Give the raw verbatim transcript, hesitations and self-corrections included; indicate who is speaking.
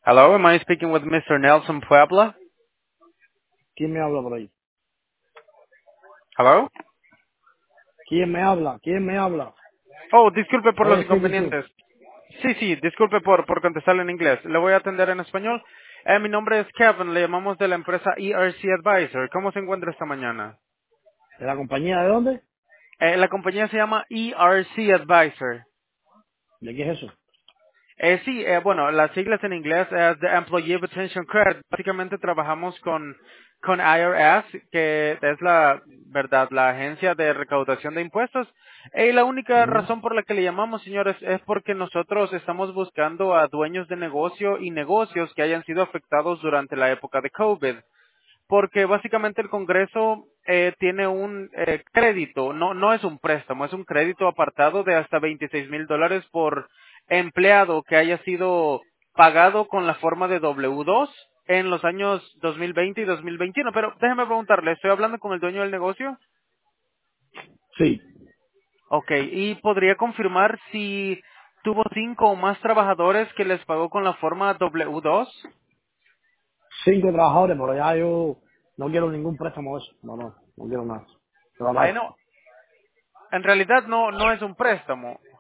Speaker 1: Hello, am I speaking with mister Nelson Puebla?
Speaker 2: ¿Quién me habla por ahí?
Speaker 1: Hello?
Speaker 2: ¿Quién me habla? ¿Quién me habla?
Speaker 1: Oh, disculpe por los
Speaker 2: Oye, speaking to.
Speaker 1: inconvenientes. Sí, sí, disculpe por, por contestarle en inglés. Le voy a atender en español. Eh, mi nombre es Kevin, le llamamos de la empresa E R C Advisor. ¿Cómo se encuentra esta mañana?
Speaker 2: ¿De la compañía de dónde?
Speaker 1: Eh, la compañía se llama E R C Advisor.
Speaker 2: ¿De qué es eso?
Speaker 1: Eh, sí, eh, bueno, las siglas en inglés es The Employee Retention Credit. Básicamente trabajamos con, con I R S, que es la, verdad, la agencia de recaudación de impuestos. Y la única
Speaker 2: Ujú,
Speaker 1: razón por la que le llamamos, señores, es porque nosotros estamos buscando a dueños de negocio y negocios que hayan sido afectados durante la época de COVID, porque básicamente el Congreso eh, tiene un eh, crédito, no, no es un préstamo, es un crédito apartado de hasta veintiséis mil dólares por empleado que haya sido pagado con la forma de W dos en los años dos mil veinte y dos mil veintiuno. Pero déjeme preguntarle, ¿estoy hablando con el dueño del negocio?
Speaker 2: Sí.
Speaker 1: Ok, ¿y podría confirmar si tuvo cinco o más trabajadores que les pagó con la forma W dos?
Speaker 2: Cinco trabajadores, pero ya yo no quiero ningún préstamo de eso. No, no, no quiero nada. Pero
Speaker 1: Eh,
Speaker 2: like,
Speaker 1: no, en realidad no, no es un préstamo.